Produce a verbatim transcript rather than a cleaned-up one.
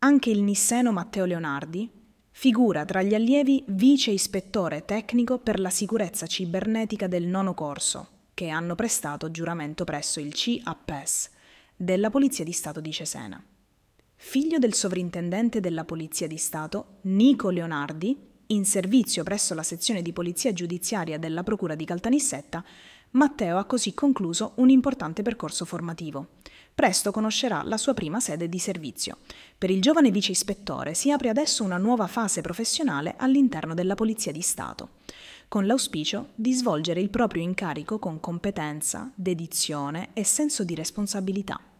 Anche il nisseno Matteo Leonardi figura tra gli allievi vice ispettore tecnico per la sicurezza cibernetica del nono corso, che hanno prestato giuramento presso il C A P E S della Polizia di Stato di Cesena. Figlio del sovrintendente della Polizia di Stato, Nico Leonardi, in servizio presso la sezione di polizia giudiziaria della Procura di Caltanissetta, Matteo ha così concluso un importante percorso formativo. Presto conoscerà la sua prima sede di servizio. Per il giovane vice ispettore si apre adesso una nuova fase professionale all'interno della Polizia di Stato, con l'auspicio di svolgere il proprio incarico con competenza, dedizione e senso di responsabilità.